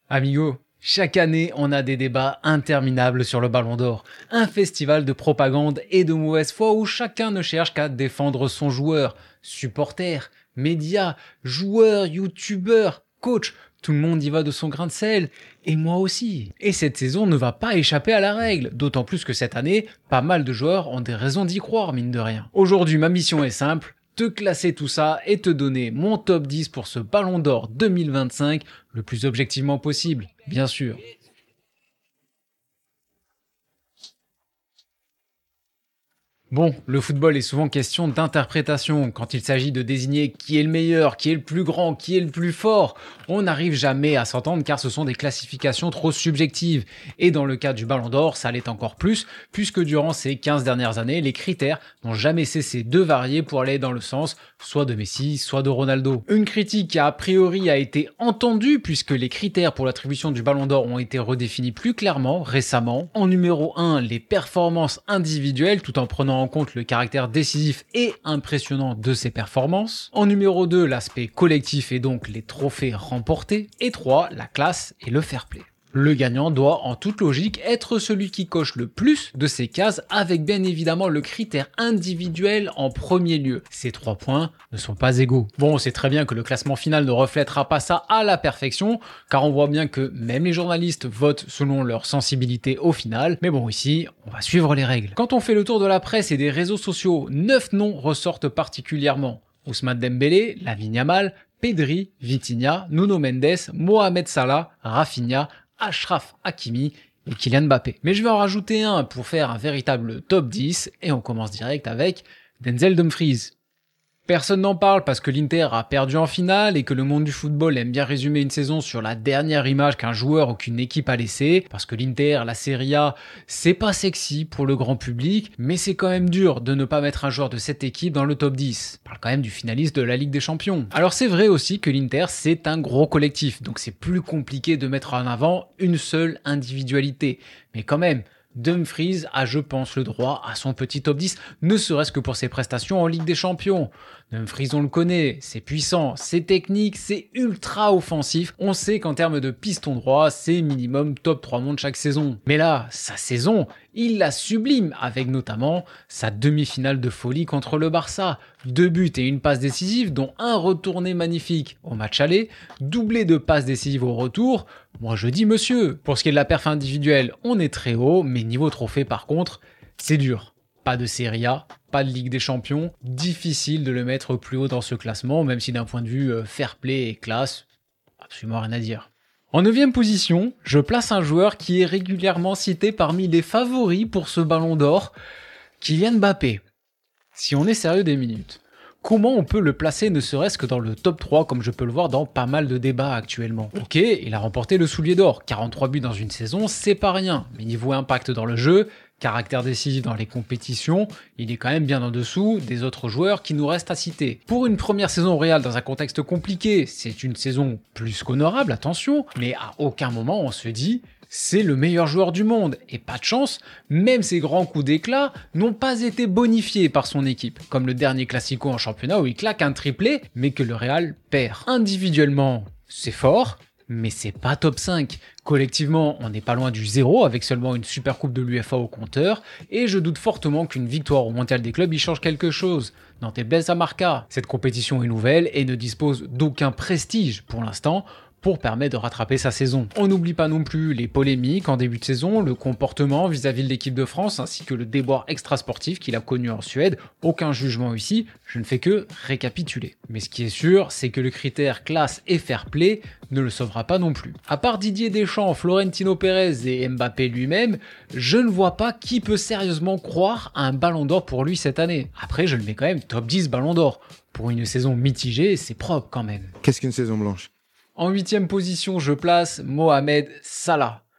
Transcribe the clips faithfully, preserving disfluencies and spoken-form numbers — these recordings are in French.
Amigo, chaque année, on a des débats interminables sur le Ballon d'Or. Un festival de propagande et de mauvaise foi où chacun ne cherche qu'à défendre son joueur. Supporters, médias, joueurs, youtubeurs, coach, tout le monde y va de son grain de sel. Et moi aussi. Et cette saison ne va pas échapper à la règle. D'autant plus que cette année, pas mal de joueurs ont des raisons d'y croire, mine de rien. Aujourd'hui, ma mission est simple. Te classer tout ça et te donner mon top dix pour ce Ballon d'Or deux mille vingt-cinq le plus objectivement possible, bien sûr. Bon, le football est souvent question d'interprétation. Quand il s'agit de désigner qui est le meilleur, qui est le plus grand, qui est le plus fort, on n'arrive jamais à s'entendre car ce sont des classifications trop subjectives. Et dans le cas du Ballon d'Or, ça l'est encore plus, puisque durant ces quinze dernières années, les critères n'ont jamais cessé de varier pour aller dans le sens soit de Messi, soit de Ronaldo. Une critique qui a priori a été entendue puisque les critères pour l'attribution du Ballon d'Or ont été redéfinis plus clairement récemment. En numéro un, les performances individuelles tout en prenant en compte le caractère décisif et impressionnant de ses performances. En numéro deux, l'aspect collectif et donc les trophées remportés. Et trois, la classe et le fair play. Le gagnant doit en toute logique être celui qui coche le plus de ces cases avec bien évidemment le critère individuel en premier lieu. Ces trois points ne sont pas égaux. Bon, on sait très bien que le classement final ne reflètera pas ça à la perfection car on voit bien que même les journalistes votent selon leur sensibilité au final. Mais bon, ici, on va suivre les règles. Quand on fait le tour de la presse et des réseaux sociaux, neuf noms ressortent particulièrement. Ousmane Dembélé, Lamine Yamal, Pedri, Vitinha, Nuno Mendes, Mohamed Salah, Rafinha, Achraf Hakimi et Kylian Mbappé. Mais je vais en rajouter un pour faire un véritable top dix et on commence direct avec Denzel Dumfries. Personne n'en parle parce que l'Inter a perdu en finale et que le monde du football aime bien résumer une saison sur la dernière image qu'un joueur ou qu'une équipe a laissée. Parce que l'Inter, la Serie A, c'est pas sexy pour le grand public, mais c'est quand même dur de ne pas mettre un joueur de cette équipe dans le top dix. On parle quand même du finaliste de la Ligue des Champions. Alors c'est vrai aussi que l'Inter, c'est un gros collectif, donc c'est plus compliqué de mettre en avant une seule individualité. Mais quand même, Dumfries a, je pense, le droit à son petit top dix, ne serait-ce que pour ses prestations en Ligue des Champions. Dumfries, on le connaît, c'est puissant, c'est technique, c'est ultra offensif. On sait qu'en termes de piston droit, c'est minimum top trois mondes chaque saison. Mais là, sa saison, il la sublime avec notamment sa demi-finale de folie contre le Barça. Deux buts et une passe décisive, dont un retourné magnifique au match aller, doublé de passes décisives au retour. Moi je dis monsieur. Pour ce qui est de la perf individuelle, on est très haut, mais niveau trophée par contre, c'est dur. Pas de Serie A, pas de Ligue des Champions, difficile de le mettre plus haut dans ce classement, même si d'un point de vue fair play et classe, absolument rien à dire. En neuvième position, je place un joueur qui est régulièrement cité parmi les favoris pour ce Ballon d'Or, Kylian Mbappé. Si on est sérieux des minutes, comment on peut le placer ne serait-ce que dans le top trois comme je peux le voir dans pas mal de débats actuellement? Ok, il a remporté le soulier d'or, quarante-trois buts dans une saison, c'est pas rien, mais niveau impact dans le jeu, caractère décisif dans les compétitions, il est quand même bien en dessous des autres joueurs qui nous restent à citer. Pour une première saison au Real dans un contexte compliqué, c'est une saison plus qu'honorable, attention, mais à aucun moment on se dit c'est le meilleur joueur du monde. Et pas de chance, même ses grands coups d'éclat n'ont pas été bonifiés par son équipe, comme le dernier Classico en championnat où il claque un triplé, mais que le Real perd. Individuellement, c'est fort, mais c'est pas top cinq. Collectivement, on n'est pas loin du zéro avec seulement une super coupe de l'U E F A au compteur et je doute fortement qu'une victoire au mondial des clubs y change quelque chose. Nantes blesse à Marca. Cette compétition est nouvelle et ne dispose d'aucun prestige pour l'instant pour permettre de rattraper sa saison. On n'oublie pas non plus les polémiques en début de saison, le comportement vis-à-vis de l'équipe de France ainsi que le déboire extrasportif qu'il a connu en Suède. Aucun jugement ici, je ne fais que récapituler. Mais ce qui est sûr, c'est que le critère classe et fair play ne le sauvera pas non plus. À part Didier Deschamps, Florentino Pérez et Mbappé lui-même, je ne vois pas qui peut sérieusement croire à un Ballon d'Or pour lui cette année. Après, je le mets quand même top dix Ballon d'Or. Pour une saison mitigée, c'est propre quand même. Qu'est-ce qu'une saison blanche ? En huitième position, je place Mohamed Salah.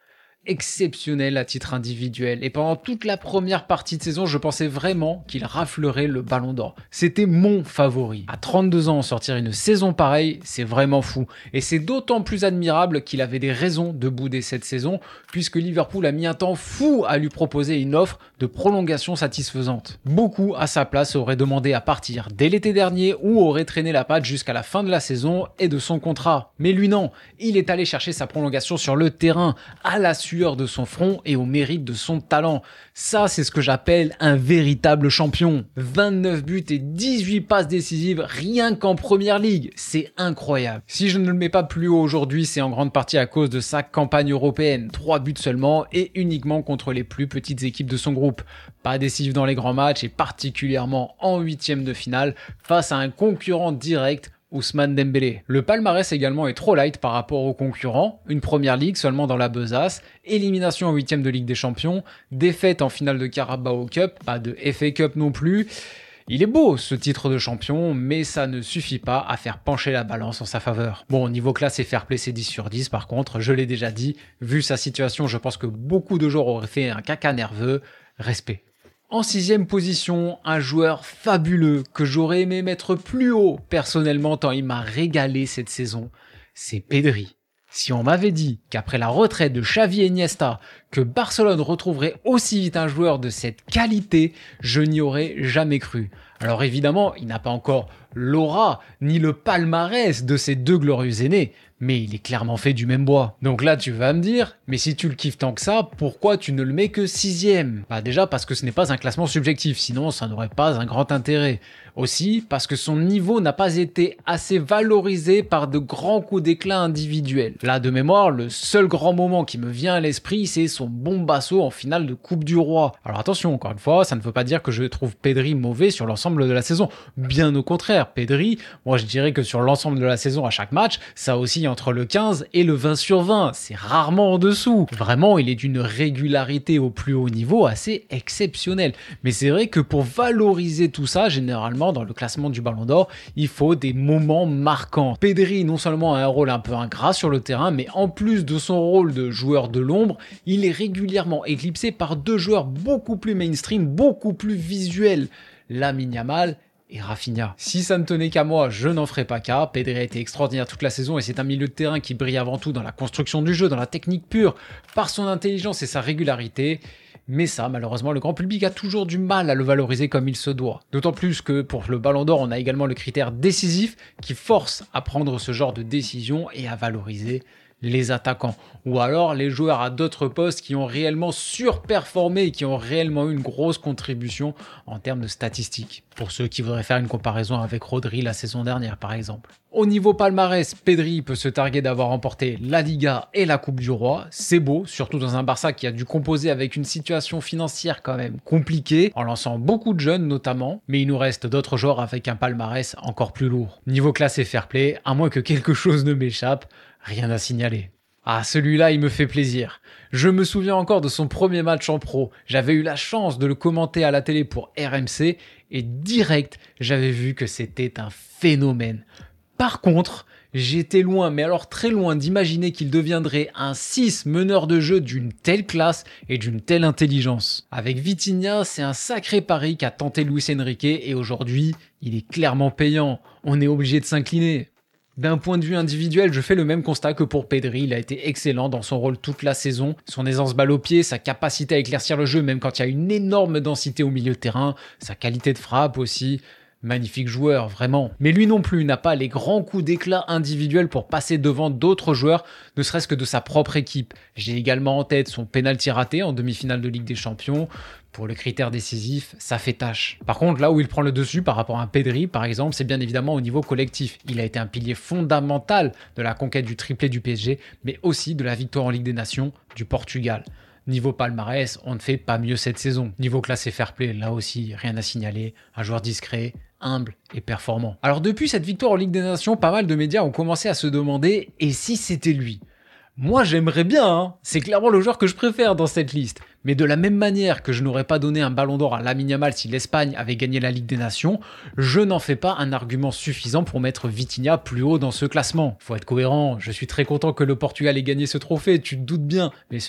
exceptionnel à titre individuel. Et pendant toute la première partie de saison, je pensais vraiment qu'il raflerait le Ballon d'Or. C'était mon favori. À trente-deux ans, sortir une saison pareille, c'est vraiment fou. Et c'est d'autant plus admirable qu'il avait des raisons de bouder cette saison, puisque Liverpool a mis un temps fou à lui proposer une offre de prolongation satisfaisante. Beaucoup, à sa place, auraient demandé à partir dès l'été dernier ou auraient traîné la patte jusqu'à la fin de la saison et de son contrat. Mais lui non, il est allé chercher sa prolongation sur le terrain, à la sueur de son front et au mérite de son talent. Ça, c'est ce que j'appelle un véritable champion. vingt-neuf buts et dix-huit passes décisives rien qu'en première ligue. C'est incroyable. Si je ne le mets pas plus haut aujourd'hui, c'est en grande partie à cause de sa campagne européenne. trois buts seulement et uniquement contre les plus petites équipes de son groupe. Pas décisif dans les grands matchs et particulièrement en huitième de finale face à un concurrent direct, Ousmane Dembélé. Le palmarès également est trop light par rapport aux concurrents, une première ligue seulement dans la besace, élimination en huitième de Ligue des Champions, défaite en finale de Carabao Cup, pas de F A Cup non plus. Il est beau ce titre de champion, mais ça ne suffit pas à faire pencher la balance en sa faveur. Bon, niveau classe et fair play, c'est dix sur dix par contre, je l'ai déjà dit, vu sa situation, je pense que beaucoup de joueurs auraient fait un caca nerveux, respect. En sixième position, un joueur fabuleux que j'aurais aimé mettre plus haut personnellement tant il m'a régalé cette saison, c'est Pedri. Si on m'avait dit qu'après la retraite de Xavi et Iniesta, que Barcelone retrouverait aussi vite un joueur de cette qualité, je n'y aurais jamais cru. Alors évidemment, il n'a pas encore l'aura ni le palmarès de ces deux glorieux aînés, mais il est clairement fait du même bois. Donc là, tu vas me dire, mais si tu le kiffes tant que ça, pourquoi tu ne le mets que sixième? Bah déjà parce que ce n'est pas un classement subjectif, sinon ça n'aurait pas un grand intérêt. Aussi parce que son niveau n'a pas été assez valorisé par de grands coups d'éclat individuels. Là, de mémoire, le seul grand moment qui me vient à l'esprit, c'est son bombasso en finale de Coupe du Roi. Alors attention, encore une fois, ça ne veut pas dire que je trouve Pedri mauvais sur l'ensemble de la saison. Bien au contraire, Pedri, moi je dirais que sur l'ensemble de la saison à chaque match, ça oscille entre le quinze et le vingt sur vingt. C'est rarement en dessous. Vraiment, il est d'une régularité au plus haut niveau assez exceptionnelle. Mais c'est vrai que pour valoriser tout ça, généralement, dans le classement du Ballon d'Or, il faut des moments marquants. Pedri, non seulement a un rôle un peu ingrat sur le terrain, mais en plus de son rôle de joueur de l'ombre, il est régulièrement éclipsé par deux joueurs beaucoup plus mainstream, beaucoup plus visuels, Lamine Yamal et Rafinha. Si ça ne tenait qu'à moi, je n'en ferais pas cas. Pedri a été extraordinaire toute la saison et c'est un milieu de terrain qui brille avant tout dans la construction du jeu, dans la technique pure, par son intelligence et sa régularité. Mais ça, malheureusement, le grand public a toujours du mal à le valoriser comme il se doit. D'autant plus que pour le Ballon d'Or, on a également le critère décisif qui force à prendre ce genre de décision et à valoriser les attaquants. Ou alors les joueurs à d'autres postes qui ont réellement surperformé et qui ont réellement eu une grosse contribution en termes de statistiques. Pour ceux qui voudraient faire une comparaison avec Rodri la saison dernière par exemple. Au niveau palmarès, Pedri peut se targuer d'avoir remporté la Liga et la Coupe du Roi. C'est beau, surtout dans un Barça qui a dû composer avec une situation financière quand même compliquée, en lançant beaucoup de jeunes notamment, mais il nous reste d'autres joueurs avec un palmarès encore plus lourd. Niveau classe et fair play, à moins que quelque chose ne m'échappe, rien à signaler. Ah, celui-là, il me fait plaisir. Je me souviens encore de son premier match en pro. J'avais eu la chance de le commenter à la télé pour R M C et direct, j'avais vu que c'était un phénomène. Par contre, j'étais loin, mais alors très loin d'imaginer qu'il deviendrait un six meneur de jeu d'une telle classe et d'une telle intelligence. Avec Vitinha, c'est un sacré pari qu'a tenté Luis Enrique et aujourd'hui, il est clairement payant. On est obligé de s'incliner. D'un point de vue individuel, je fais le même constat que pour Pedri. Il a été excellent dans son rôle toute la saison. Son aisance balle au pied, sa capacité à éclaircir le jeu, même quand il y a une énorme densité au milieu de terrain, sa qualité de frappe aussi. Magnifique joueur, vraiment. Mais lui non plus n'a pas les grands coups d'éclat individuels pour passer devant d'autres joueurs, ne serait-ce que de sa propre équipe. J'ai également en tête son pénalty raté en demi-finale de Ligue des Champions. Pour le critère décisif, ça fait tâche. Par contre, là où il prend le dessus par rapport à un Pedri, par exemple, c'est bien évidemment au niveau collectif. Il a été un pilier fondamental de la conquête du triplé du P S G, mais aussi de la victoire en Ligue des Nations du Portugal. Niveau palmarès, on ne fait pas mieux cette saison. Niveau classe et fair play, là aussi, rien à signaler. Un joueur discret, humble et performant. Alors depuis cette victoire en Ligue des Nations, pas mal de médias ont commencé à se demander « et si c'était lui ?» Moi j'aimerais bien, hein. C'est clairement le joueur que je préfère dans cette liste. Mais de la même manière que je n'aurais pas donné un ballon d'or à Lamine Yamal si l'Espagne avait gagné la Ligue des Nations, je n'en fais pas un argument suffisant pour mettre Vitinha plus haut dans ce classement. Faut être cohérent, je suis très content que le Portugal ait gagné ce trophée, tu te doutes bien, mais ce n'est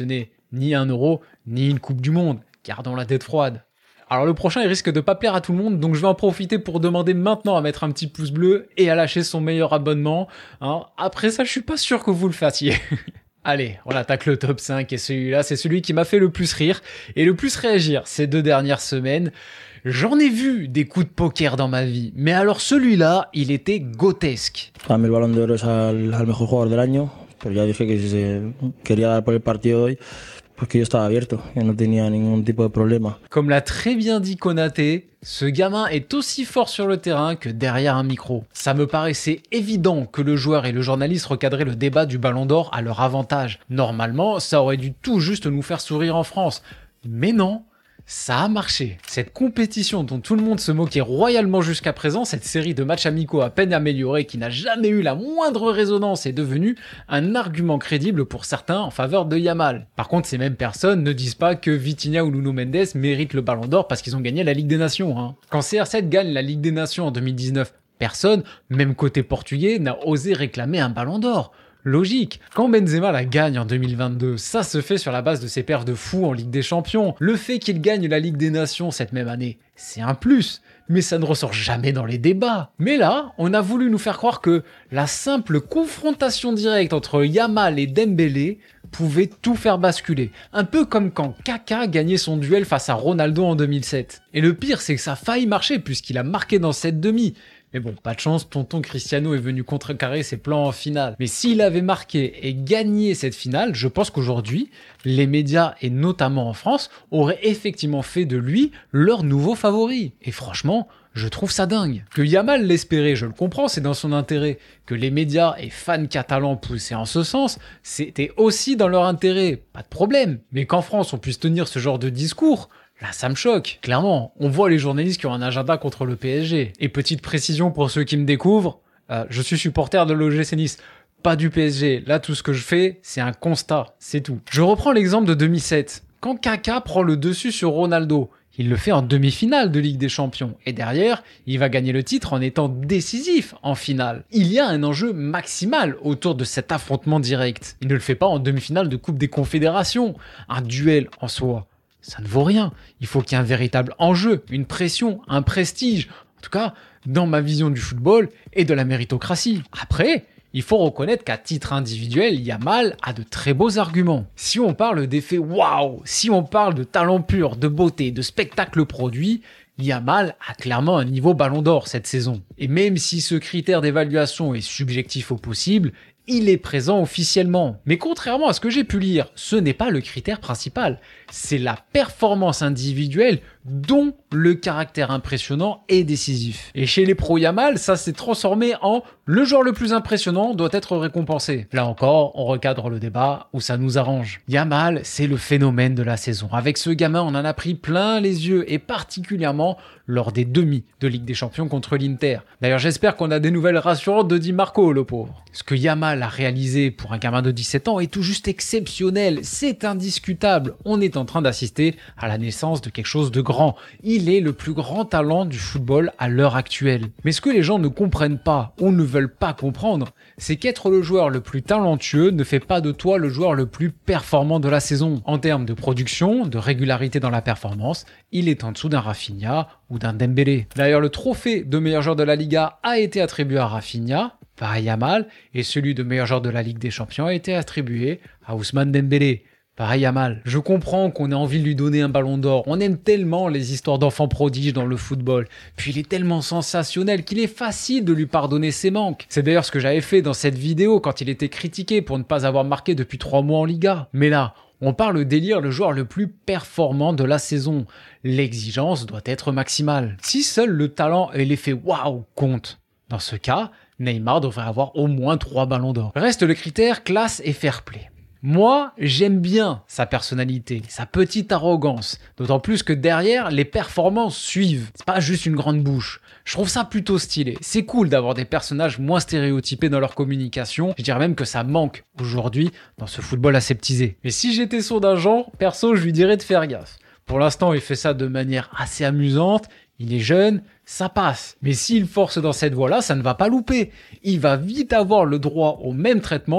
ni un euro, ni une Coupe du Monde. Gardons la tête froide. Alors le prochain, il risque de pas plaire à tout le monde, donc je vais en profiter pour demander maintenant à mettre un petit pouce bleu et à lâcher son meilleur abonnement. Hein. Après ça, je suis pas sûr que vous le fassiez. Allez, on attaque le top cinq et celui-là, c'est celui qui m'a fait le plus rire et le plus réagir ces deux dernières semaines. J'en ai vu des coups de poker dans ma vie, mais alors celui-là, il était grotesque. Para mí el Balón de Oro es al, al mejor jugador del año, pero ya dije que si se quería dar por el partido de hoy, pues que yo estaba abierto, que no tenía ningún tipo de problema. Comme l'a très bien dit Konaté, ce gamin est aussi fort sur le terrain que derrière un micro. Ça me paraissait évident que le joueur et le journaliste recadraient le débat du Ballon d'Or à leur avantage. Normalement, ça aurait dû tout juste nous faire sourire en France. Mais non, ça a marché. Cette compétition dont tout le monde se moquait royalement jusqu'à présent, cette série de matchs amicaux à peine améliorés qui n'a jamais eu la moindre résonance est devenue un argument crédible pour certains en faveur de Yamal. Par contre, ces mêmes personnes ne disent pas que Vitinha ou Nuno Mendes méritent le Ballon d'Or parce qu'ils ont gagné la Ligue des Nations. Hein. Quand C R sept gagne la Ligue des Nations en deux mille dix-neuf, personne, même côté portugais, n'a osé réclamer un Ballon d'Or. Logique. Quand Benzema la gagne en deux mille vingt-deux, ça se fait sur la base de ses perfs de fou en Ligue des Champions. Le fait qu'il gagne la Ligue des Nations cette même année, c'est un plus, mais ça ne ressort jamais dans les débats. Mais là, on a voulu nous faire croire que la simple confrontation directe entre Yamal et Dembélé pouvait tout faire basculer. Un peu comme quand Kaka gagnait son duel face à Ronaldo en deux mille sept. Et le pire, c'est que ça a failli marcher puisqu'il a marqué dans cette demi. Mais bon, pas de chance, tonton Cristiano est venu contrecarrer ses plans en finale. Mais s'il avait marqué et gagné cette finale, je pense qu'aujourd'hui, les médias, et notamment en France, auraient effectivement fait de lui leur nouveau favori. Et franchement, je trouve ça dingue. Que Yamal l'espérait, je le comprends, c'est dans son intérêt. Que les médias et fans catalans poussaient en ce sens, c'était aussi dans leur intérêt. Pas de problème. Mais qu'en France, on puisse tenir ce genre de discours, là, ça me choque. Clairement, on voit les journalistes qui ont un agenda contre le P S G. Et petite précision pour ceux qui me découvrent, euh, je suis supporter de l'O G C Nice, pas du P S G. Là, tout ce que je fais, c'est un constat, c'est tout. Je reprends l'exemple de deux mille sept. Quand Kaka prend le dessus sur Ronaldo, il le fait en demi-finale de Ligue des Champions. Et derrière, il va gagner le titre en étant décisif en finale. Il y a un enjeu maximal autour de cet affrontement direct. Il ne le fait pas en demi-finale de Coupe des Confédérations. Un duel en soi, ça ne vaut rien. Il faut qu'il y ait un véritable enjeu, une pression, un prestige. En tout cas, dans ma vision du football et de la méritocratie. Après, il faut reconnaître qu'à titre individuel, Yamal a de très beaux arguments. Si on parle d'effet waouh, si on parle de talent pur, de beauté, de spectacle produit, Yamal a clairement un niveau Ballon d'Or cette saison. Et même si ce critère d'évaluation est subjectif au possible, il est présent officiellement. Mais contrairement à ce que j'ai pu lire, ce n'est pas le critère principal. C'est la performance individuelle dont le caractère impressionnant est décisif. Et chez les pros Yamal, ça s'est transformé en le joueur le plus impressionnant doit être récompensé. Là encore, on recadre le débat où ça nous arrange. Yamal, c'est le phénomène de la saison. Avec ce gamin, on en a pris plein les yeux et particulièrement lors des demi de Ligue des Champions contre l'Inter. D'ailleurs, j'espère qu'on a des nouvelles rassurantes de Di Marco, le pauvre. Ce que Yamal a réalisé pour un gamin de dix-sept ans est tout juste exceptionnel. C'est indiscutable. On est en train d'assister à la naissance de quelque chose de grand. Il est le plus grand talent du football à l'heure actuelle. Mais ce que les gens ne comprennent pas ou ne veulent pas comprendre, c'est qu'être le joueur le plus talentueux ne fait pas de toi le joueur le plus performant de la saison. En termes de production, de régularité dans la performance, il est en dessous d'un Rafinha ou d'un Dembélé. D'ailleurs, le trophée de meilleur joueur de la Liga a été attribué à Rafinha, par Yamal, et celui de meilleur joueur de la Ligue des Champions a été attribué à Ousmane Dembélé. Pareil à mal. Je comprends qu'on ait envie de lui donner un ballon d'or. On aime tellement les histoires d'enfants prodiges dans le football. Puis il est tellement sensationnel qu'il est facile de lui pardonner ses manques. C'est d'ailleurs ce que j'avais fait dans cette vidéo quand il était critiqué pour ne pas avoir marqué depuis trois mois en Liga. Mais là, on parle d'élire le joueur le plus performant de la saison. L'exigence doit être maximale. Si seul le talent et l'effet waouh comptent, dans ce cas, Neymar devrait avoir au moins trois ballons d'or. Reste le critère classe et fair play. Moi, j'aime bien sa personnalité, sa petite arrogance, d'autant plus que derrière, les performances suivent. C'est pas juste une grande bouche. Je trouve ça plutôt stylé. C'est cool d'avoir des personnages moins stéréotypés dans leur communication. Je dirais même que ça manque aujourd'hui dans ce football aseptisé. Mais si j'étais sourd d'un genre, perso, je lui dirais de faire gaffe. Pour l'instant, il fait ça de manière assez amusante. Il est jeune, ça passe. Mais s'il force dans cette voie-là, ça ne va pas louper. Il va vite avoir le droit au même traitement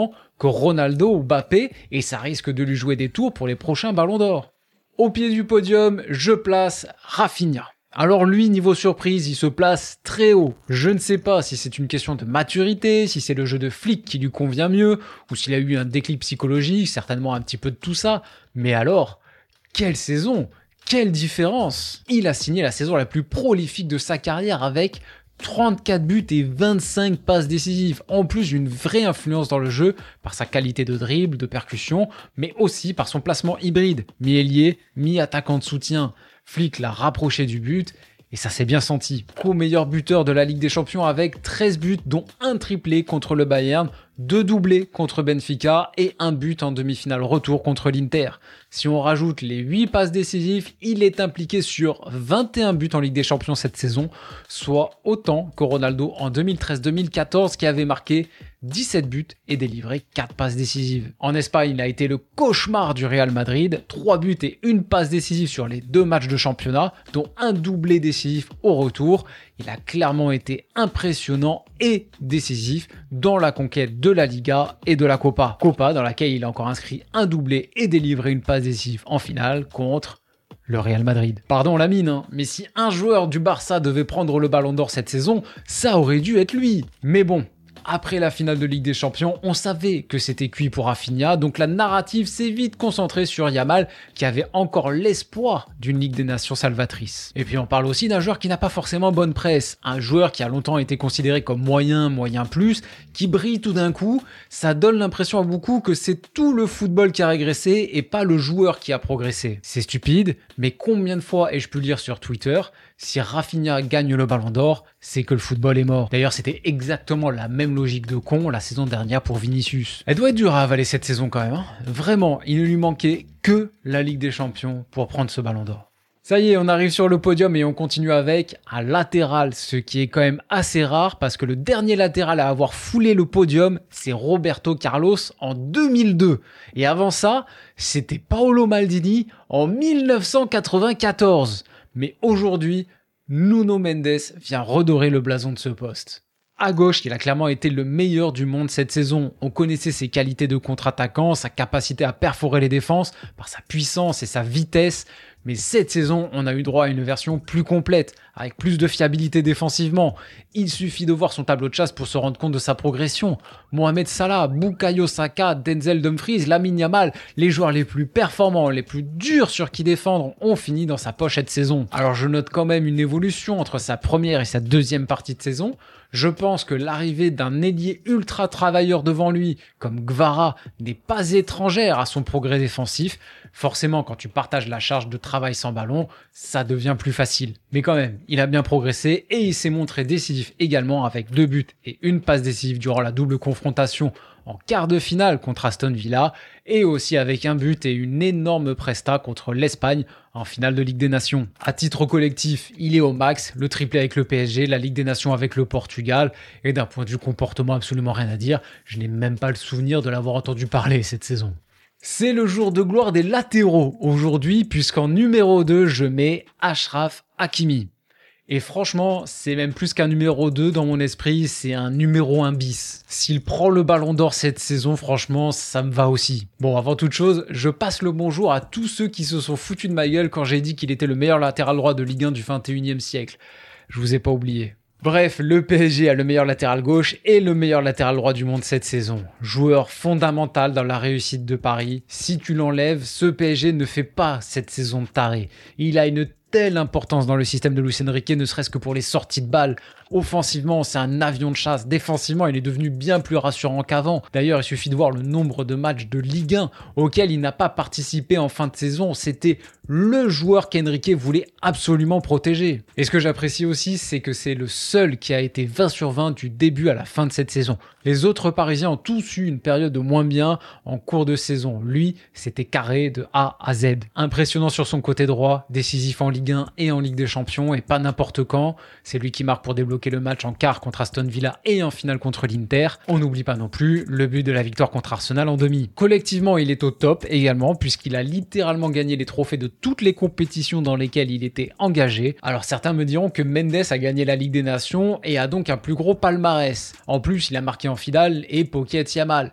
que Ronaldo ou Mbappé, et ça risque de lui jouer des tours pour les prochains ballons d'or. Au pied du podium, je place Rafinha. Alors lui, niveau surprise, il se place très haut. Je ne sais pas si c'est une question de maturité, si c'est le jeu de flic qui lui convient mieux, ou s'il a eu un déclic psychologique, certainement un petit peu de tout ça. Mais alors, quelle saison! Quelle différence! Il a signé la saison la plus prolifique de sa carrière avec trente-quatre buts et vingt-cinq passes décisives, en plus d'une vraie influence dans le jeu par sa qualité de dribble, de percussion, mais aussi par son placement hybride, mi-ailier, mi-attaquant de soutien. Flick l'a rapproché du but et ça s'est bien senti. Co-meilleur buteur de la Ligue des Champions avec treize buts, dont un triplé contre le Bayern, deux doublés contre Benfica et un but en demi-finale retour contre l'Inter. Si on rajoute les huit passes décisives, il est impliqué sur vingt et un buts en Ligue des Champions cette saison, soit autant que Ronaldo en deux mille treize deux mille quatorze qui avait marqué dix-sept buts et délivré quatre passes décisives. En Espagne, il a été le cauchemar du Real Madrid, trois buts et une passe décisive sur les deux matchs de championnat, dont un doublé décisif au retour. Il a clairement été impressionnant et décisif dans la conquête de la Liga et de la Copa. Copa dans laquelle il a encore inscrit un doublé et délivré une passe décisive en finale contre le Real Madrid. Pardon la mine, hein, mais si un joueur du Barça devait prendre le Ballon d'Or cette saison, ça aurait dû être lui. Mais bon, après la finale de Ligue des Champions, on savait que c'était cuit pour Rafinha, donc la narrative s'est vite concentrée sur Yamal, qui avait encore l'espoir d'une Ligue des Nations salvatrice. Et puis on parle aussi d'un joueur qui n'a pas forcément bonne presse, un joueur qui a longtemps été considéré comme moyen, moyen plus, qui brille tout d'un coup. Ça donne l'impression à beaucoup que c'est tout le football qui a régressé et pas le joueur qui a progressé. C'est stupide, mais combien de fois ai-je pu lire sur Twitter: si Rafinha gagne le Ballon d'Or, c'est que le football est mort. D'ailleurs, c'était exactement la même logique de con la saison dernière pour Vinicius. Elle doit être dure à avaler cette saison quand même, hein. Vraiment, il ne lui manquait que la Ligue des Champions pour prendre ce Ballon d'Or. Ça y est, on arrive sur le podium et on continue avec un latéral, ce qui est quand même assez rare parce que le dernier latéral à avoir foulé le podium, c'est Roberto Carlos en deux mille deux. Et avant ça, c'était Paolo Maldini en mille neuf cent quatre-vingt-quatorze. Mais aujourd'hui, Nuno Mendes vient redorer le blason de ce poste. À gauche, il a clairement été le meilleur du monde cette saison. On connaissait ses qualités de contre-attaquant, sa capacité à perforer les défenses par sa puissance et sa vitesse. Mais cette saison, on a eu droit à une version plus complète, avec plus de fiabilité défensivement. Il suffit de voir son tableau de chasse pour se rendre compte de sa progression. Mohamed Salah, Bukayo Saka, Denzel Dumfries, Lamine Yamal, les joueurs les plus performants, les plus durs sur qui défendre, ont fini dans sa poche cette saison. Alors je note quand même une évolution entre sa première et sa deuxième partie de saison. Je pense que l'arrivée d'un ailier ultra travailleur devant lui, comme Gvara, n'est pas étrangère à son progrès défensif. Forcément, quand tu partages la charge de travail sans ballon, ça devient plus facile. Mais quand même, il a bien progressé et il s'est montré décisif également avec deux buts et une passe décisive durant la double confrontation en quart de finale contre Aston Villa et aussi avec un but et une énorme presta contre l'Espagne en finale de Ligue des Nations. À titre collectif, il est au max, le triplé avec le P S G, la Ligue des Nations avec le Portugal et d'un point de vue comportement, absolument rien à dire. Je n'ai même pas le souvenir de l'avoir entendu parler cette saison. C'est le jour de gloire des latéraux aujourd'hui puisqu'en numéro deux, je mets Achraf Hakimi. Et franchement, c'est même plus qu'un numéro deux dans mon esprit, c'est un numéro un bis. S'il prend le Ballon d'Or cette saison, franchement, ça me va aussi. Bon, avant toute chose, je passe le bonjour à tous ceux qui se sont foutus de ma gueule quand j'ai dit qu'il était le meilleur latéral droit de Ligue un du vingt et unième siècle. Je vous ai pas oublié. Bref, le P S G a le meilleur latéral gauche et le meilleur latéral droit du monde cette saison. Joueur fondamental dans la réussite de Paris. Si tu l'enlèves, ce P S G ne fait pas cette saison de taré. Il a une telle importance dans le système de Luis Enrique, ne serait-ce que pour les sorties de balles. Offensivement, c'est un avion de chasse. Défensivement, il est devenu bien plus rassurant qu'avant. D'ailleurs, il suffit de voir le nombre de matchs de Ligue un auxquels il n'a pas participé en fin de saison. C'était le joueur qu'Enrique voulait absolument protéger. Et ce que j'apprécie aussi, c'est que c'est le seul qui a été vingt sur vingt du début à la fin de cette saison. Les autres Parisiens ont tous eu une période de moins bien en cours de saison. Lui, c'était carré de A à Z. Impressionnant sur son côté droit, décisif en Ligue un et en Ligue des Champions et pas n'importe quand. C'est lui qui marque pour débloquer le match en quart contre Aston Villa et en finale contre l'Inter. On n'oublie pas non plus le but de la victoire contre Arsenal en demi. Collectivement, il est au top également puisqu'il a littéralement gagné les trophées de toutes les compétitions dans lesquelles il était engagé. Alors certains me diront que Mendes a gagné la Ligue des Nations et a donc un plus gros palmarès. En plus, il a marqué en finale et Pocket Yamal.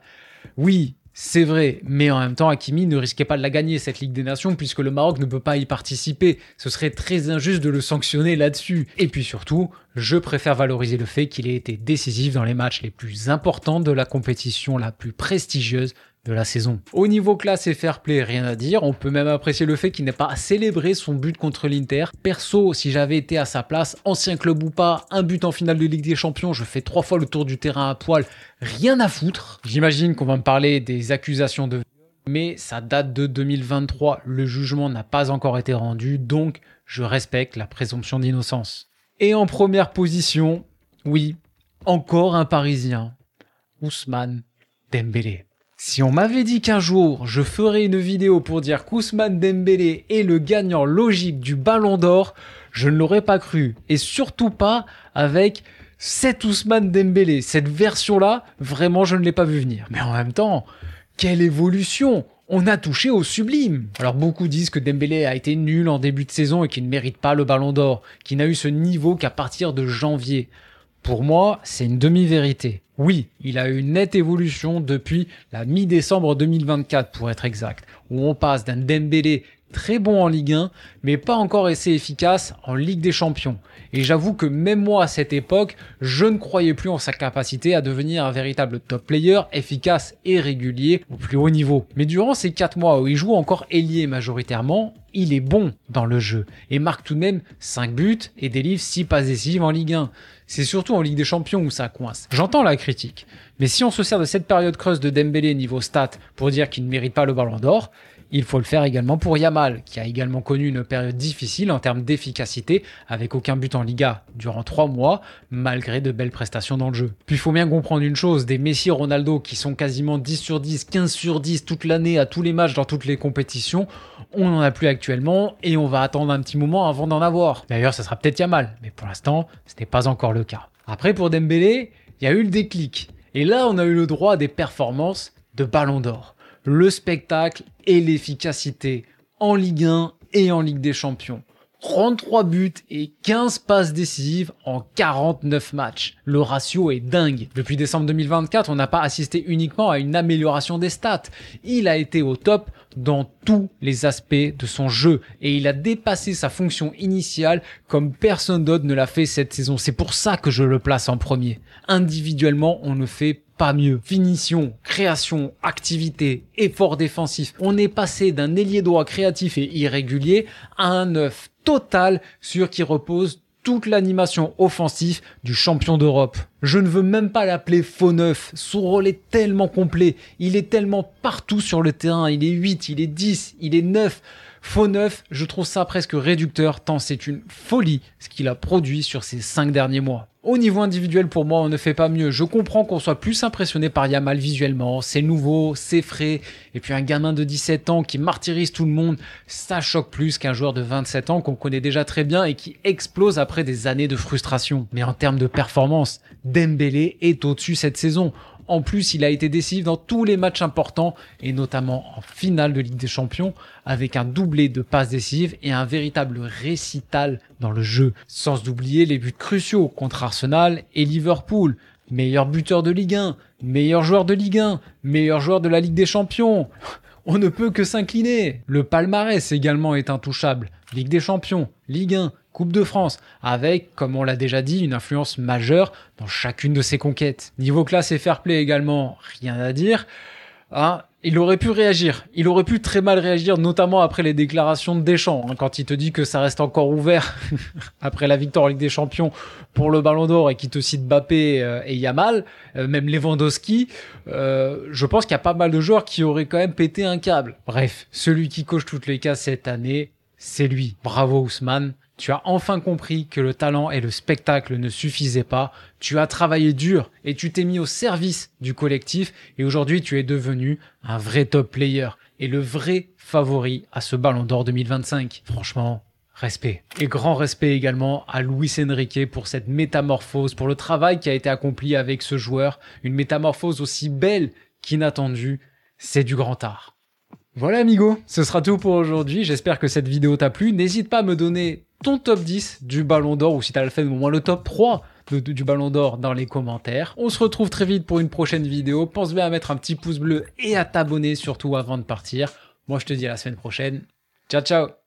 Oui, c'est vrai, mais en même temps, Hakimi ne risquait pas de la gagner, cette Ligue des Nations, puisque le Maroc ne peut pas y participer. Ce serait très injuste de le sanctionner là-dessus. Et puis surtout, je préfère valoriser le fait qu'il ait été décisif dans les matchs les plus importants de la compétition la plus prestigieuse de la saison. Au niveau classe et fair play, rien à dire. On peut même apprécier le fait qu'il n'ait pas célébré son but contre l'Inter. Perso, si j'avais été à sa place, ancien club ou pas, un but en finale de Ligue des Champions, je fais trois fois le tour du terrain à poil, rien à foutre. J'imagine qu'on va me parler des accusations de... mais ça date de deux mille vingt-trois. Le jugement n'a pas encore été rendu, donc je respecte la présomption d'innocence. Et en première position, oui, encore un Parisien, Ousmane Dembélé. Si on m'avait dit qu'un jour, je ferais une vidéo pour dire qu'Ousmane Dembélé est le gagnant logique du Ballon d'Or, je ne l'aurais pas cru. Et surtout pas avec cet Ousmane Dembélé. Cette version-là, vraiment, je ne l'ai pas vu venir. Mais en même temps, quelle évolution! On a touché au sublime. Alors beaucoup disent que Dembélé a été nul en début de saison et qu'il ne mérite pas le Ballon d'Or, qu'il n'a eu ce niveau qu'à partir de janvier. Pour moi, c'est une demi-vérité. Oui, il a eu une nette évolution depuis la mi-décembre deux mille vingt-quatre pour être exact, où on passe d'un Dembélé très bon en Ligue un, mais pas encore assez efficace en Ligue des Champions. Et j'avoue que même moi à cette époque, je ne croyais plus en sa capacité à devenir un véritable top player, efficace et régulier au plus haut niveau. Mais durant ces quatre mois où il joue encore ailier majoritairement, il est bon dans le jeu et marque tout de même cinq buts et délivre six passes décisives en Ligue un. C'est surtout en Ligue des Champions où ça coince. J'entends la critique, mais si on se sert de cette période creuse de Dembélé niveau stats pour dire qu'il ne mérite pas le Ballon d'Or, il faut le faire également pour Yamal, qui a également connu une période difficile en termes d'efficacité, avec aucun but en Liga durant trois mois, malgré de belles prestations dans le jeu. Puis il faut bien comprendre une chose, des Messi et Ronaldo qui sont quasiment dix sur dix, quinze sur dix toute l'année à tous les matchs dans toutes les compétitions, on n'en a plus actuellement et on va attendre un petit moment avant d'en avoir. D'ailleurs, ça sera peut-être Yamal, mais pour l'instant, ce n'est pas encore le cas. Après, pour Dembélé, il y a eu le déclic. Et là, on a eu le droit à des performances de Ballon d'Or. Le spectacle et l'efficacité en Ligue un et en Ligue des Champions. trente-trois buts et quinze passes décisives en quarante-neuf matchs. Le ratio est dingue. Depuis décembre deux mille vingt-quatre, on n'a pas assisté uniquement à une amélioration des stats. Il a été au top dans tous les aspects de son jeu et il a dépassé sa fonction initiale comme personne d'autre ne l'a fait cette saison. C'est pour ça que je le place en premier. Individuellement, on ne fait pas mieux. Finition, création, activité, effort défensif. On est passé d'un ailier droit créatif et irrégulier à un neuf total sur qui repose toute l'animation offensive du champion d'Europe. Je ne veux même pas l'appeler faux neuf. Son rôle est tellement complet. Il est tellement partout sur le terrain. Il est huit, il est dix, il est neuf. Faux neuf, je trouve ça presque réducteur tant c'est une folie ce qu'il a produit sur ces cinq derniers mois. Au niveau individuel, pour moi, on ne fait pas mieux. Je comprends qu'on soit plus impressionné par Yamal visuellement. C'est nouveau, c'est frais. Et puis un gamin de dix-sept ans qui martyrise tout le monde, ça choque plus qu'un joueur de vingt-sept ans qu'on connaît déjà très bien et qui explose après des années de frustration. Mais en termes de performance, Dembélé est au-dessus cette saison. En plus, il a été décisif dans tous les matchs importants et notamment en finale de Ligue des Champions avec un doublé de passes décisives et un véritable récital dans le jeu. Sans oublier les buts cruciaux contre Arsenal et Liverpool. Meilleur buteur de Ligue un, meilleur joueur de Ligue un, meilleur joueur de la Ligue des Champions. On ne peut que s'incliner. Le palmarès également est intouchable. Ligue des Champions, Ligue un, Coupe de France, avec, comme on l'a déjà dit, une influence majeure dans chacune de ses conquêtes. Niveau classe et fair play également, rien à dire. Hein, il aurait pu réagir. Il aurait pu très mal réagir, notamment après les déclarations de Deschamps, hein, quand il te dit que ça reste encore ouvert après la victoire en Ligue des Champions pour le Ballon d'Or et qu'il te cite Mbappé euh, et Yamal, euh, même Lewandowski. Euh, je pense qu'il y a pas mal de joueurs qui auraient quand même pété un câble. Bref, celui qui coche toutes les cases cette année, c'est lui. Bravo Ousmane. Tu as enfin compris que le talent et le spectacle ne suffisaient pas. Tu as travaillé dur et tu t'es mis au service du collectif et aujourd'hui tu es devenu un vrai top player et le vrai favori à ce Ballon d'Or deux mille vingt-cinq. Franchement, respect. Et grand respect également à Luis Enrique pour cette métamorphose, pour le travail qui a été accompli avec ce joueur. Une métamorphose aussi belle qu'inattendue. C'est du grand art. Voilà amigo, ce sera tout pour aujourd'hui. J'espère que cette vidéo t'a plu. N'hésite pas à me donner ton top dix du Ballon d'Or ou si t'as le fait au moins le top trois de- du Ballon d'Or dans les commentaires. On se retrouve très vite pour une prochaine vidéo. Pense bien à mettre un petit pouce bleu et à t'abonner surtout avant de partir. Moi, je te dis à la semaine prochaine. Ciao, ciao!